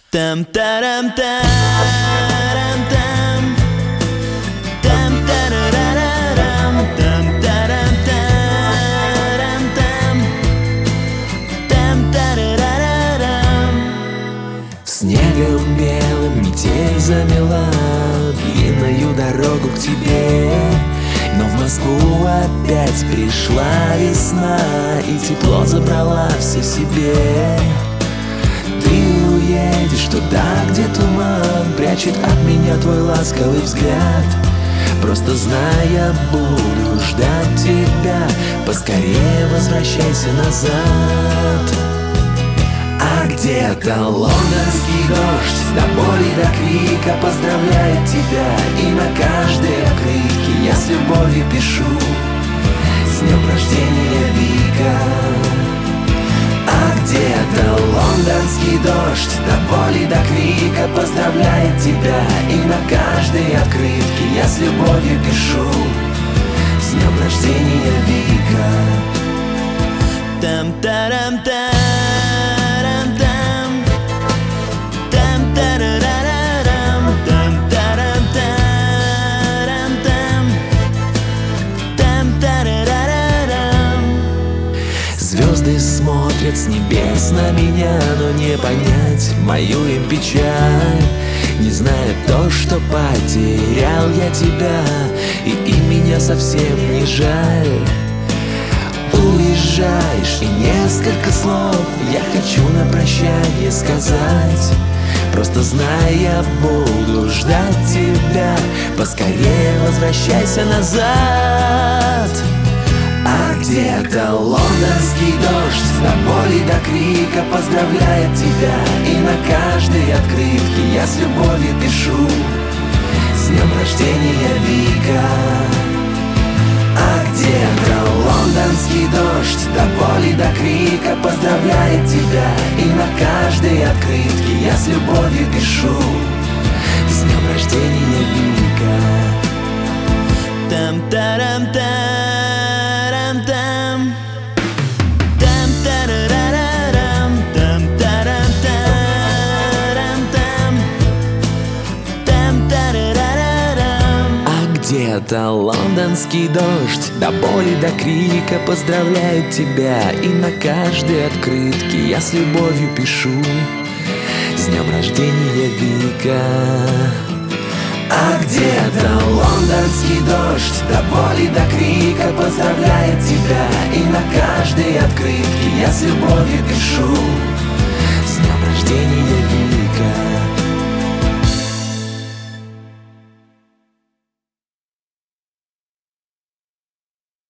Там-тарам-тарам-там. Там-тарарарам. Там-тарам-тарам-там. Там-тарарарам. Снегом белым метель замела длинную дорогу к тебе. Но в Москву опять пришла весна, и тепло забрала все себе. Ты уедешь туда, где туман прячет от меня твой ласковый взгляд. Просто знай, я буду ждать тебя. Поскорее возвращайся назад. А где-то лондонский дождь до боли, до крика поздравляет тебя. И на каждой открытке я с любовью пишу: с днем рождения, Вика. А где-то лондонский дождь до боли, до крика поздравляет тебя. И на каждой открытке я с любовью пишу: с днем рождения, Вика. Там-тарам-тарам-там. Там-тарарарам. Там-тарам-тарам-там. Там-тарарарам. Звезды смотрят с небес на меня, но не понять мою им печаль. Не зная то, что потерял я тебя, и меня совсем не жаль. Уезжаешь, и несколько слов я хочу на прощание сказать. Просто знай, я буду ждать тебя. Поскорее возвращайся назад. А где-то лондонский дождь до боли, до крика поздравляет тебя. И на каждой открытке я с любовью пишу: с днем рождения, Вика. А где-то лондонский дождь до боли, до крика поздравляет тебя. И на каждой открытке я с любовью пишу: с днем рождения, Вика. Там-тарам-тарам-там. Там-тарарарам. Там-тарам-тарам-там. Там-тарарарам. А где-то лондонский дождь до боли, до крика поздравляет тебя. И на каждой открытке я с любовью пишу: с днем рождения, Вика. А где-то лондонский дождь до боли, до крика поздравляет тебя. И на каждой открытке я с любовью пишу: